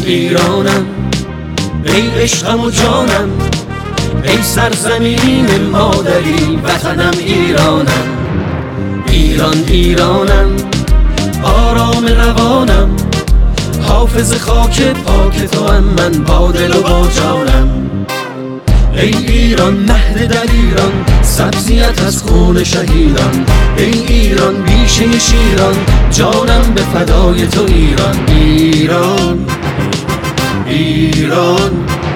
ایرانم، ای عشقم و جانم، ای سرزمین مادری وطنم ایرانم. ایران ایرانم، آرام روانم، حافظ خاک پاک تو هم من با دل و با جانم. ای ایران مهد در ایران، سبزیت از خون شهیدان. ای ایران بیشه شیران، جانم به فدای تو ایران. ایران ایران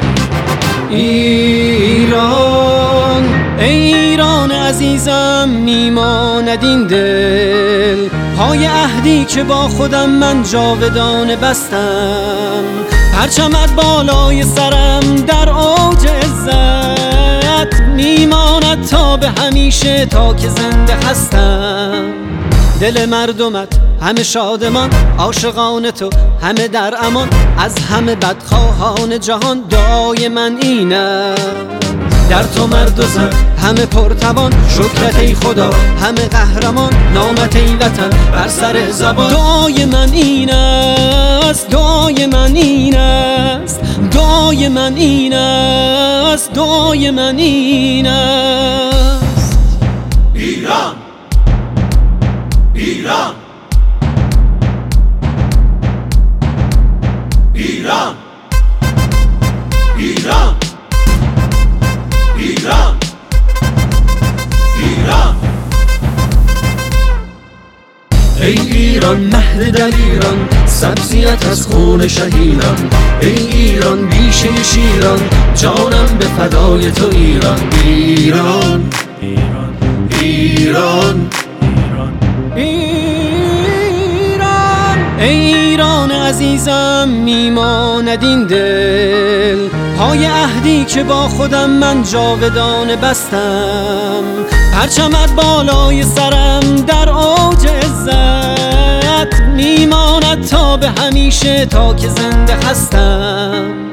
ایران، ای ایران عزیزم میماند این دل، پای عهدی که با خودم من جاودانه بستم. پرچمت بالای سرم در اوج عزت، میماند تا به همیشه تا که زنده هستم. دل مردمت همه شادمان، عاشقان تو همه در امان، از همه بدخواهان جهان دعای من اینه. در تو مرد و زن همه پرتوان، شکرت ای خدا همه قهرمان، نامت ای وطن بر سر زبان. دعای من این است، دعای من این است، دعای من این است، دعای من این است. ایران ایران ایران ایران ایران ایران، ای ایران مهد در ایران، سبزیت از خون شهیدان. ای ایران بیشه شیران، جانم به فدای تو ایران. ایران ایران ایران، ای ایران عزیزم میماند این دل، پای عهدی که با خودم من جاودانه بستم. پرچمت بالای سرم در اوج عزت، میماند تا به همیشه تا که زنده هستم.